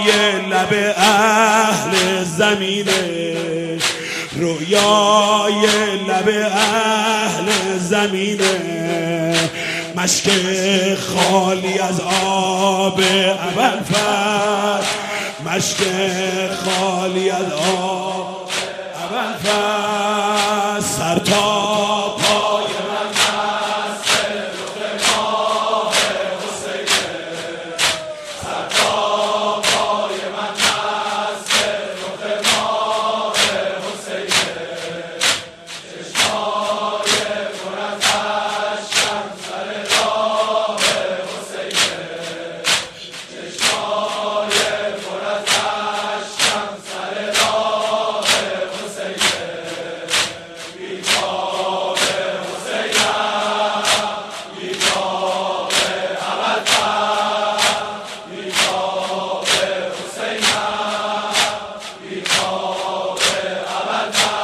لب اهل زمینه، رویای لب اهل زمینه، مشک خالی از آب ابوالفضل، مشک خالی از آب ابوالفضل، سر تا پای من مست رخ ماه حسینه، سر تا پای من مست رخ ماه حسینه، چشمای پر از اشکم سر راه حسینه، چشمای پر از اشکم سر راه حسینه، بیتاب حسینم، بیتاب ابوالفضل، بیتاب حسینم، بیتاب ابوالفضل.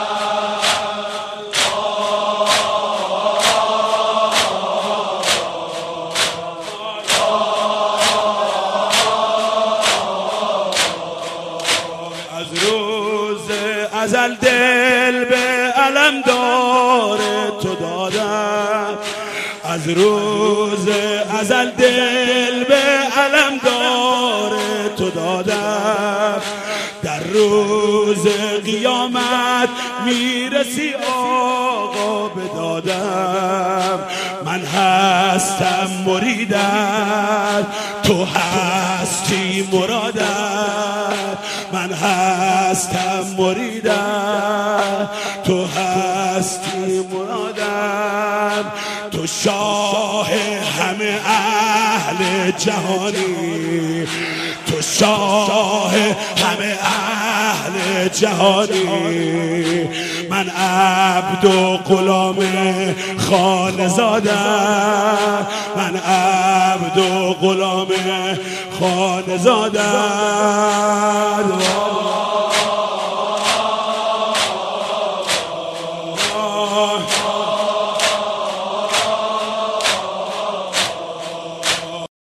از روز ازل دل به علمدار تو دادم، از روز ازل دل به علمدار تو دادم، در روز قیامت میرسی آقا بدادم، من هستم مریدت تو هستی مرادت، من هستم مریدت تو هستی مرادم، تو شاه همه اهل جهانی، تو شاه همه اهل جهانی، من عبد و غلام خانه زادم، من عبد و غلام خانه زادم.